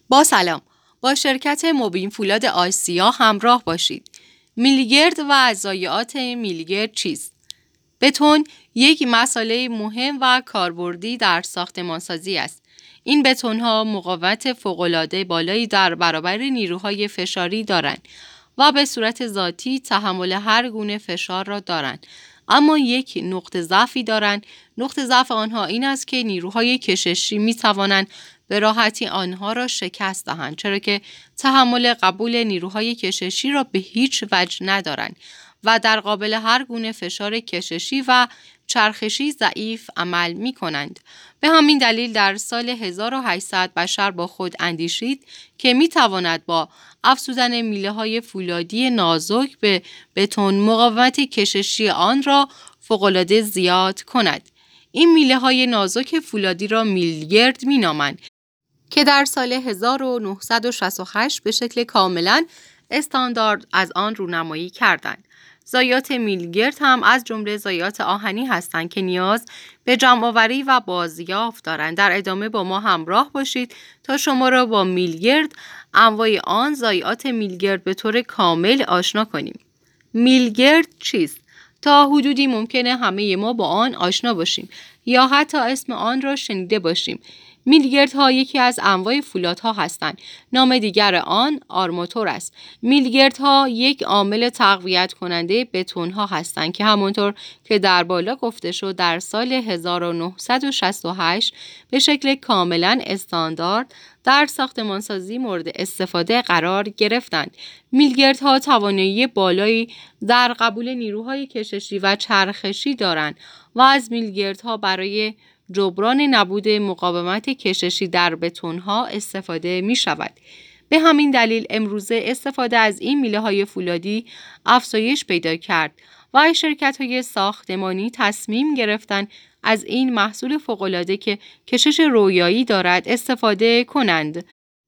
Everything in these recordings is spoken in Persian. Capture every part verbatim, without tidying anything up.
با سلام، با شرکت مبین فولاد آسیا همراه باشید. میلگرد و ضایعات میلگرد چیست؟ بتون یک مسئله مهم و کاربردی در ساختمانسازی است. این بتون‌ها مقاومت فوق‌العاده بالایی در برابر نیروهای فشاری دارند و به صورت ذاتی تحمل هر گونه فشار را دارند. اما یک نقطه ضعفی دارند. نقطه ضعف آنها این است که نیروهای کششی می توانند به راحتی آنها را شکست دهند، چرا که تحمل قبول نیروهای کششی را به هیچ وجه ندارند و در قابل هر گونه فشار کششی و چرخشی ضعیف عمل می کنند. به همین دلیل در سال هزار و هشتصد بشر با خود اندیشید که می تواند با افزودن میله های فولادی نازک به بتون مقاومت کششی آن را فوق‌العاده زیاد کند. این میله های نازک فولادی را میلگرد می نامند که در سال هزار و نهصد و شصت و هشت به شکل کاملا استاندارد از آن رونمایی کردند. ضایعات میلگرد هم از جمله ضایعات آهنی هستند که نیاز به جمع‌آوری و بازیافت دارند. در ادامه با ما همراه باشید تا شما را با میلگرد، انواع آن، ضایعات میلگرد به طور کامل آشنا کنیم. میلگرد چیست؟ تا حدودی ممکنه همه ما با آن آشنا باشیم یا حتی اسم آن را شنیده باشیم. میلگردها یکی از انواع فولادها هستند. نام دیگر آن آرماتور است. میلگردها یک عامل تقویت کننده بتونها هستند که همونطور که در بالا گفته شد در سال هزار و نهصد و شصت و هشت به شکل کاملا استاندارد در ساختمانسازی مورد استفاده قرار گرفتند. میلگردها توانایی بالایی در قبول نیروهای کششی و چرخشی دارند و از میلگردها برای جبران نبود مقاومت کششی در بتونها استفاده می شود. به همین دلیل امروزه استفاده از این میله های فولادی افزایش پیدا کرد و شرکت های ساختمانی تصمیم گرفتند از این محصول فوق‌العاده که کشش رویایی دارد استفاده کنند.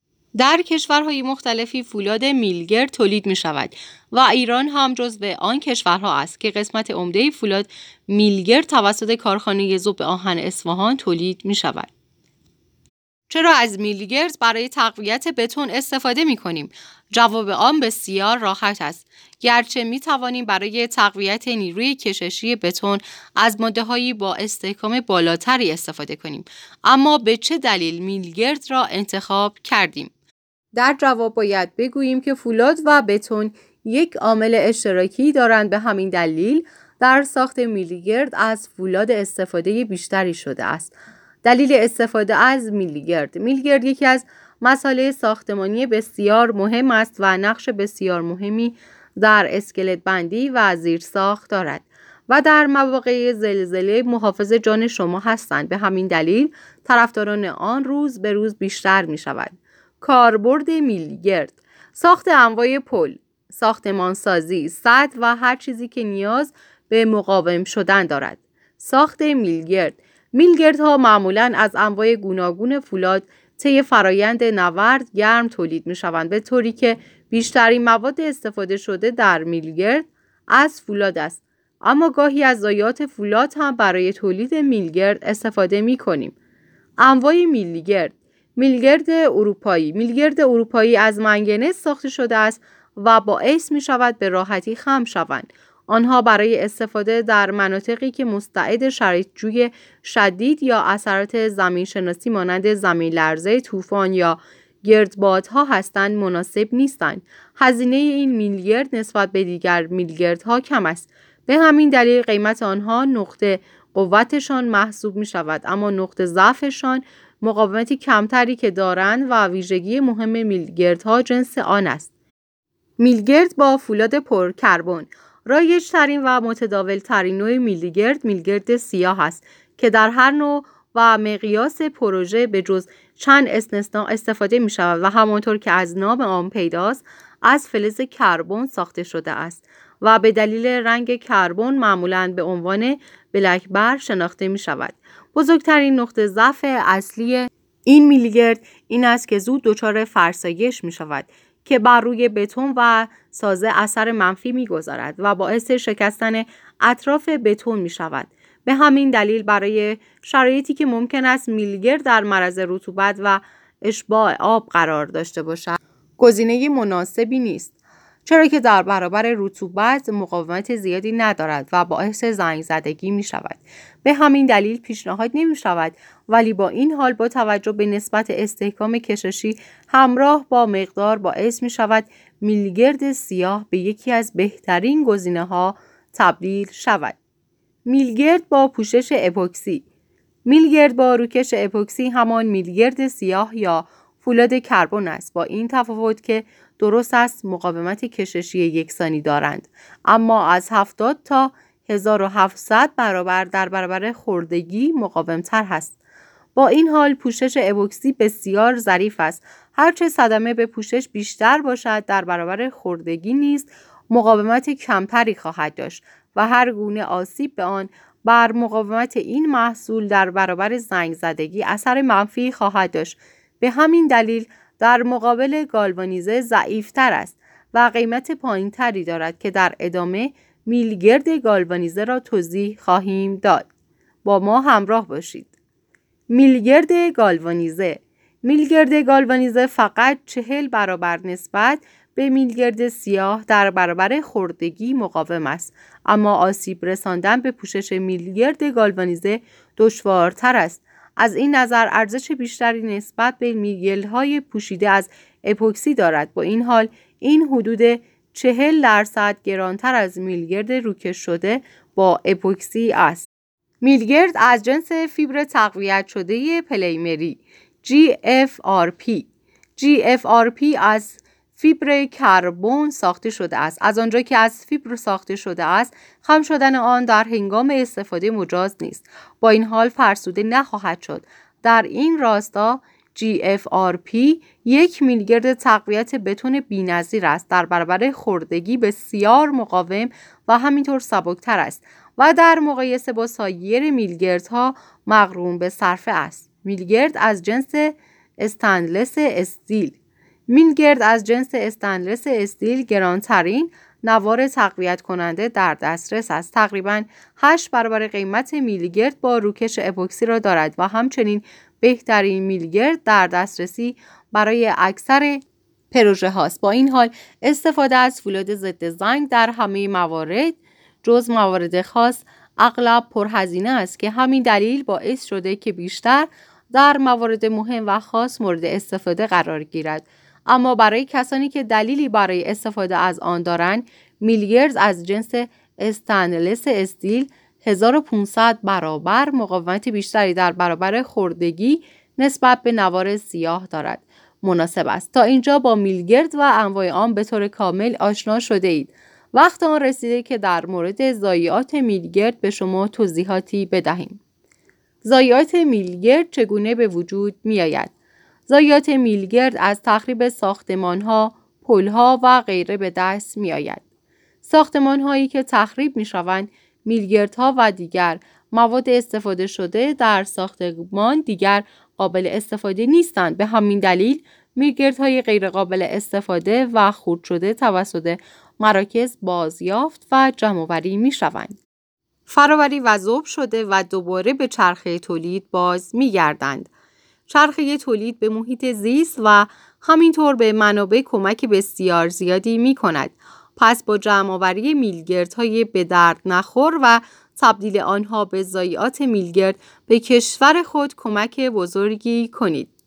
در کشورهای مختلفی فولاد میلگرد تولید می شود و ایران هم جزو آن کشورها است که قسمت عمده فولاد میلگرد توسط کارخانه ذوب آهن اصفهان تولید می شود. چرا از میلگرد برای تقویت بتون استفاده می کنیم؟ جواب آن بسیار راحت است. گرچه می توانیم برای تقویت نیروی کششی بتون از ماده‌هایی با استحکام بالاتری استفاده کنیم، اما به چه دلیل میلگرد را انتخاب کردیم؟ در جواب باید بگوییم که فولاد و بتون یک عامل اشتراکی دارند. به همین دلیل در ساخت میلگرد از فولاد استفاده بیشتری شده است. دلیل استفاده از میلگرد: میلگرد یکی از مسائل ساختمانی بسیار مهم است و نقش بسیار مهمی در اسکلت بندی و زیرساخت دارد و در مواقع زلزله محافظ جان شما هستند. به همین دلیل طرفداران آن روز به روز بیشتر می شود. کاربرد میلگرد: ساخت انواع پل، ساختمانسازی، سد و هر چیزی که نیاز به مقاوم شدن دارد. ساخت میلگرد: میلگردها معمولاً از انواع گوناگون فولاد طی فرایند نورد گرم تولید می شوند، به طوری که بیشترین مواد استفاده شده در میلگرد از فولاد است، اما گاهی از ضایعات فولاد هم برای تولید میلگرد استفاده می کنیم. انواع میلگرد: میلگرد اروپایی: میلگرد اروپایی از منگنز ساخته شده است و باعث می شود به راحتی خم شوند. آنها برای استفاده در مناطقی که مستعد شرایط جوی شدید یا اثرات زمین شناسی مانند زمین لرزه، طوفان یا گردبادها هستند مناسب نیستند. هزینه این میلگرد نسبت به دیگر میلگردها کم است. به همین دلیل قیمت آنها نقطه قوتشان محسوب می شود، اما نقطه ضعفشان مقاومتی کمتری که دارند و ویژگی مهم میلگردها جنس آن است. میلگرد با فولاد پر کربن: رایج ترین و متداول ترین نوع میلگرد میلگرد سیاه است که در هر نوع و مقیاس پروژه به جز چند استثناء استفاده می شود و همانطور که از نام آن پیداست از فلز کربن ساخته شده است و به دلیل رنگ کربن معمولاً به عنوان بلک بر شناخته می شود. بزرگترین نقطه ضعف اصلی این میلگرد این است که زود دچار فرسایش می شود که بر روی بتون و سازه اثر منفی می‌گذارد و باعث شکستن اطراف بتون می‌شود. به همین دلیل برای شرایطی که ممکن است میلگرد در معرض رطوبت و اشباع آب قرار داشته باشد گزینه مناسبی نیست، چرا که در برابر رطوبت مقاومت زیادی ندارد و باعث زنگ زدگی می شود. به همین دلیل پیشنهاد نمی شود، ولی با این حال با توجه به نسبت استحکام کششی همراه با مقدار باعث می شود میلگرد سیاه به یکی از بهترین گزینه ها تبدیل شود. میلگرد با پوشش اپوکسی. میلگرد با روکش اپوکسی همان میلگرد سیاه یا فولاد کربن است، با این تفاوت که درست است مقاومت کششی یکسانی دارند، اما از هفتاد تا هزار و هفتصد برابر در برابر خوردگی مقاومتر هست. با این حال پوشش اپوکسی بسیار ظریف است. هرچه صدمه به پوشش بیشتر باشد در برابر خوردگی نیز مقاومت کمتری خواهد داشت و هر گونه آسیب به آن بر مقاومت این محصول در برابر زنگ زدگی اثر منفی خواهد داشت. به همین دلیل در مقابل گالوانیزه ضعیف‌تر است و قیمت پایین‌تری دارد که در ادامه میلگرد گالوانیزه را توضیح خواهیم داد. با ما همراه باشید. میلگرد گالوانیزه. میلگرد گالوانیزه فقط چهل برابر نسبت به میلگرد سیاه در برابر خوردگی مقاوم است، اما آسیب رساندن به پوشش میلگرد گالوانیزه دشوارتر است. از این نظر ارزش بیشتری نسبت به میلگردهای پوشیده از اپوکسی دارد. با این حال این حدود چهل درصد گرانتر از میلگرد روکش شده با اپوکسی است. میلگرد از جنس فیبر تقویت شده پلیمری جی اف آر پی. جی اف آر پی از فیبر کربن ساخته شده است. از آنجا که از فیبر ساخته شده است، خم شدن آن در هنگام استفاده مجاز نیست. با این حال فرسوده نخواهد شد. در این راستا جی اف آر پی یک میلگرد تقویت بتون بی‌نظیر است، در برابر خوردگی بسیار مقاوم و همینطور سبکتر است و در مقایسه با سایر میلگردها مقرون به صرفه است. میلگرد از جنس استنلس استیل. میلگرد از جنس استنلس استیل گرانترین نوار تقویت کننده در دسترس است. تقریباً هشت برابر قیمت میلگرد با روکش اپوکسی را دارد و همچنین بهترین میلگرد در دسترسی برای اکثر پروژه هاست. با این حال استفاده از فولاد ضد زنگ در همه موارد جز موارد خاص اغلب پرهزینه است که همین دلیل باعث شده که بیشتر در موارد مهم و خاص مورد استفاده قرار گیرد. اما برای کسانی که دلیلی برای استفاده از آن دارند، میلگرد از جنس استنلس استیل هزار و پانصد برابر مقاومت بیشتری در برابر خوردگی نسبت به نوار سیاه دارد. مناسب است. تا اینجا با میلگرد و انواع آن به طور کامل آشنا شده اید. وقت آن رسیده که در مورد ضایعات میلگرد به شما توضیحاتی بدهیم. ضایعات میلگرد چگونه به وجود می آید؟ ضایعات میلگرد از تخریب ساختمان‌ها، پل‌ها و غیره به دست می آید. ساختمان‌هایی که تخریب می شوند، میلگردها و دیگر مواد استفاده شده در ساختمان دیگر قابل استفاده نیستند. به همین دلیل میلگردهای غیر قابل استفاده و خرد شده توسط مراکز بازیافت و جمع‌آوری می شوند. فرآوری و ذوب شده و دوباره به چرخه تولید باز می گردند. چرخه تولید به محیط زیست و همینطور به منابع کمک بسیار زیادی می کند. پس با جمع‌آوری میلگردهای به درد نخور و تبدیل آنها به ضایعات میلگرد به کشور خود کمک بزرگی کنید.